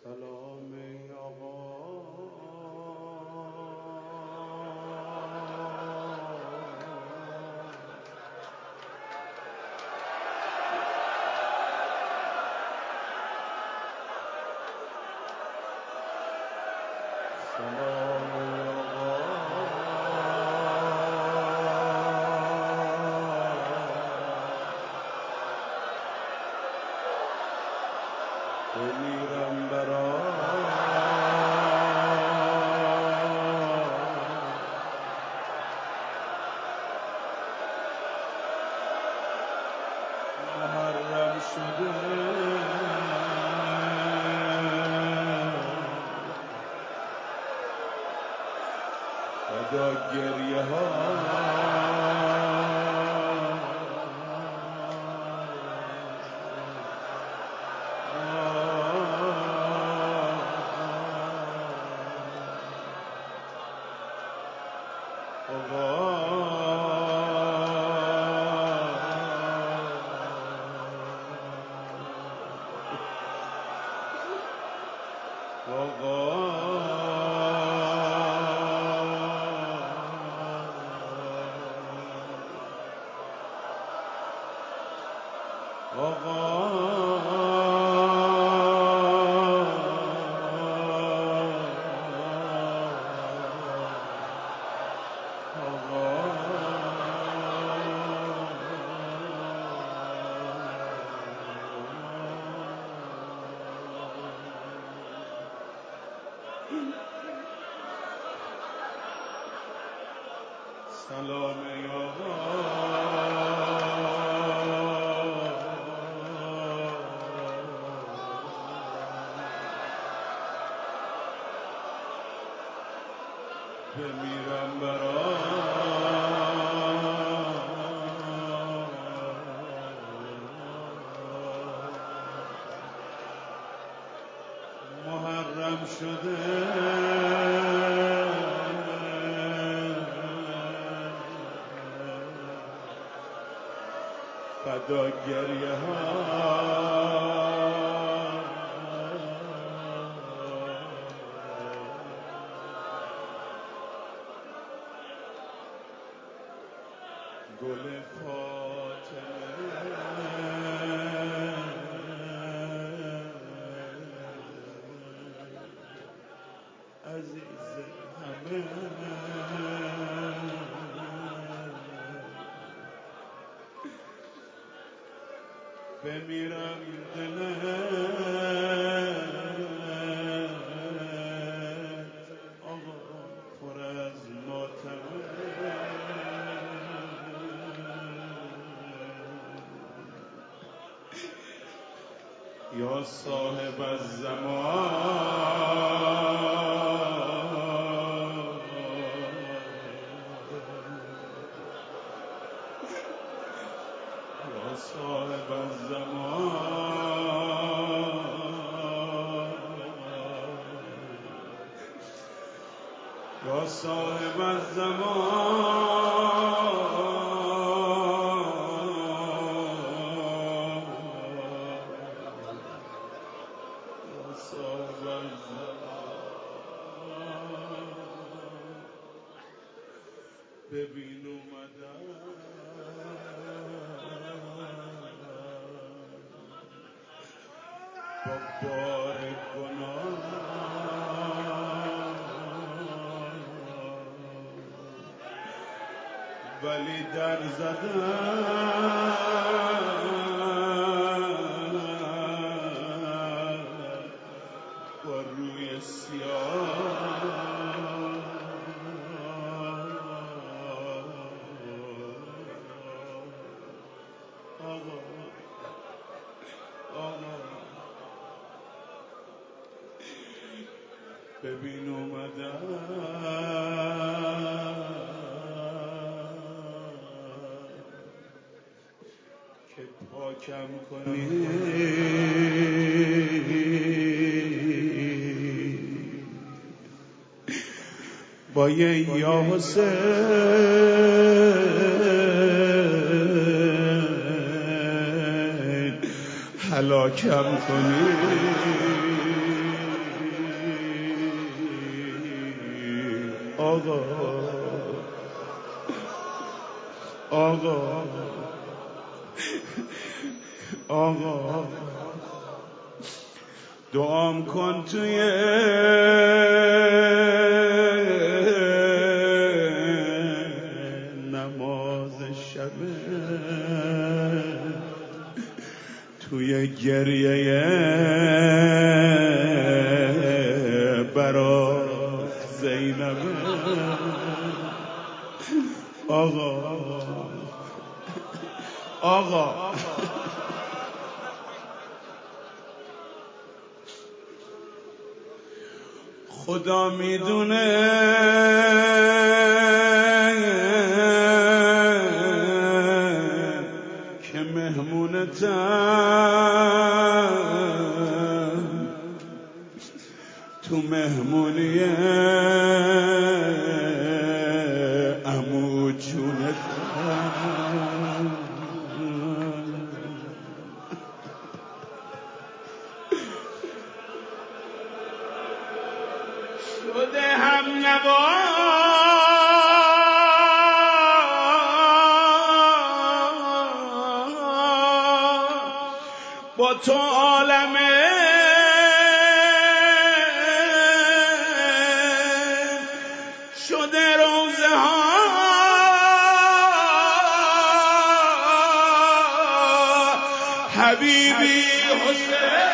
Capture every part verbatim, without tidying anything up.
سلام ای آقا سلام ای آقا بمیرم برات محرم شده فدا گریه ها سلام ای آقا بمیرم برات محرم شده فدا گریه ها گل فاطمه عزیز همه بمیرم دلت آقا پر از ماتمه یا صاحب الزمان یا صاحب الزمان یا صاحب الزمان یا صاحب الزمان ببین اومدم با بار گناه ولی در زدم با روی سیاه آقا آقا ببین اومدم که پاکم کنی با یه یا حسین هلاکم کنی آقا آقا آقا دعام کن توی نماز شب، توی گریه برا زینب. آقا آقا خدا میدونه که مهمونتم، تو مهمونی عمو جونتم. شده هم نوا با تو عالمه، شده روزه ها حبیبی حسین.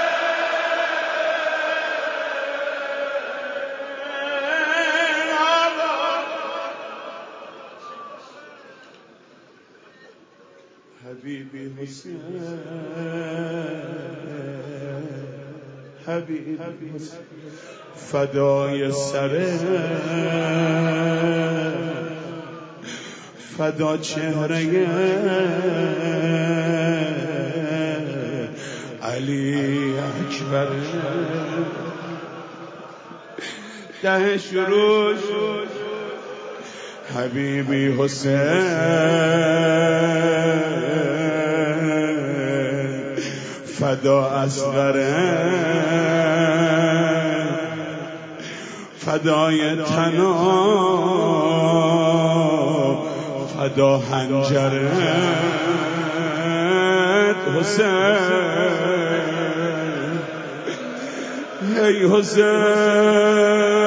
حبیبی حسین، حبیبی حسین، فدای سره، فدا چهره علی اکبر. ده شروع حبیبی حسین، فدا اصغره، فدای تنا، فدا حنجره حسین. ای حسین